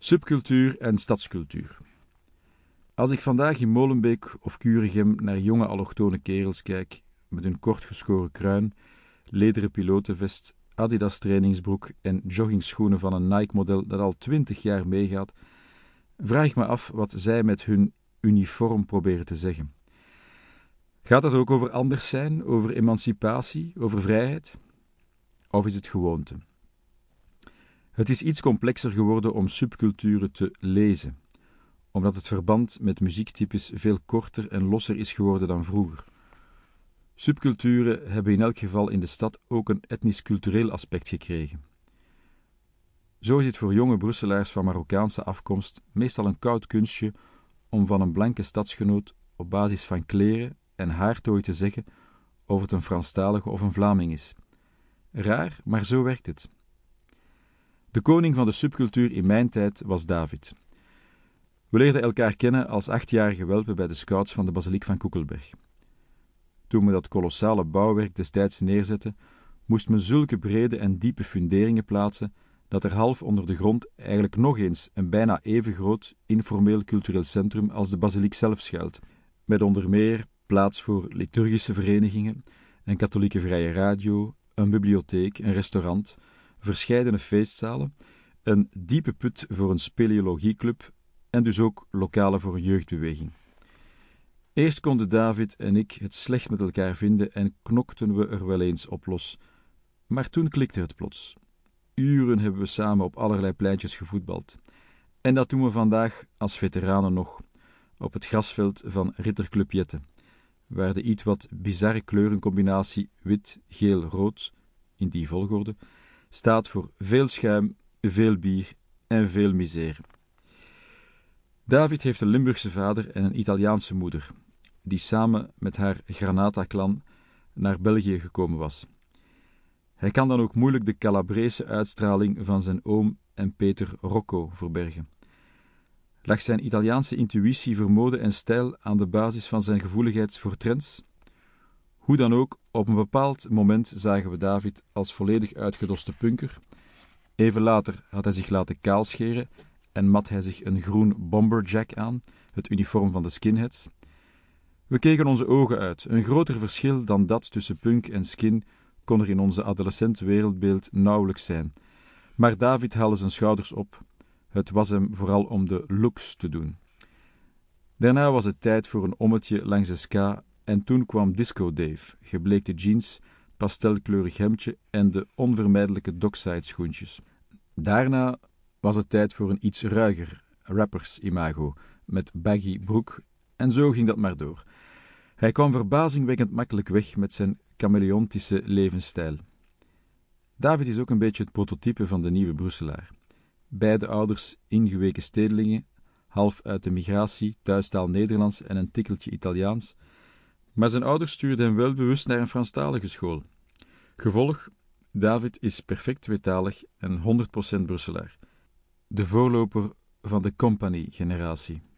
Subcultuur en stadscultuur. Als ik vandaag in Molenbeek of Kuregem naar jonge allochtone kerels kijk, met hun kortgeschoren kruin, lederen pilotenvest, Adidas trainingsbroek en joggingschoenen van een Nike-model dat al 20 jaar meegaat, vraag ik me af wat zij met hun uniform proberen te zeggen. Gaat het ook over anders zijn, over emancipatie, over vrijheid? Of is het gewoonte? Het is iets complexer geworden om subculturen te lezen, omdat het verband met muziektypes veel korter en losser is geworden dan vroeger. Subculturen hebben in elk geval in de stad ook een etnisch-cultureel aspect gekregen. Zo is het voor jonge Brusselaars van Marokkaanse afkomst meestal een koud kunstje om van een blanke stadsgenoot op basis van kleren en haartooi te zeggen of het een Franstalige of een Vlaming is. Raar, maar zo werkt het. De koning van de subcultuur in mijn tijd was David. We leerden elkaar kennen als 8-jarige welpen bij de scouts van de basiliek van Koekelberg. Toen we dat kolossale bouwwerk destijds neerzetten, moest men zulke brede en diepe funderingen plaatsen dat er half onder de grond eigenlijk nog eens een bijna even groot informeel cultureel centrum als de basiliek zelf schuilt, met onder meer plaats voor liturgische verenigingen, een katholieke vrije radio, een bibliotheek, een restaurant, verscheidene feestzalen, een diepe put voor een speleologieclub en dus ook lokalen voor een jeugdbeweging. Eerst konden David en ik het slecht met elkaar vinden en knokten we er wel eens op los. Maar toen klikte het plots. Uren hebben we samen op allerlei pleintjes gevoetbald. En dat doen we vandaag als veteranen nog, op het grasveld van Ritterclub Jette, waar de iets wat bizarre kleurencombinatie wit, geel, rood, in die volgorde, staat voor veel schuim, veel bier en veel misère. David heeft een Limburgse vader en een Italiaanse moeder, die samen met haar Granata-clan naar België gekomen was. Hij kan dan ook moeilijk de Calabrese uitstraling van zijn oom en Peter Rocco verbergen. Lag zijn Italiaanse intuïtie voor mode en stijl aan de basis van zijn gevoeligheid voor trends? Hoe dan ook, op een bepaald moment zagen we David als volledig uitgedoste punker. Even later had hij zich laten kaalscheren en mat hij zich een groen bomberjack aan, het uniform van de skinheads. We keken onze ogen uit. Een groter verschil dan dat tussen punk en skin kon er in onze adolescent wereldbeeld nauwelijks zijn. Maar David haalde zijn schouders op. Het was hem vooral om de looks te doen. Daarna was het tijd voor een ommetje langs de ska en toen kwam Disco Dave, gebleekte jeans, pastelkleurig hemdje en de onvermijdelijke dockside schoentjes. Daarna was het tijd voor een iets ruiger rappers-imago, met baggy broek, en zo ging dat maar door. Hij kwam verbazingwekkend makkelijk weg met zijn chameleontische levensstijl. David is ook een beetje het prototype van de nieuwe Brusselaar. Beide ouders ingeweken stedelingen, half uit de migratie, thuistaal Nederlands en een tikkeltje Italiaans, maar zijn ouders stuurden hem wel bewust naar een Franstalige school. Gevolg, David is perfect tweetalig en 100% Brusselaar. De voorloper van de compagnie-generatie.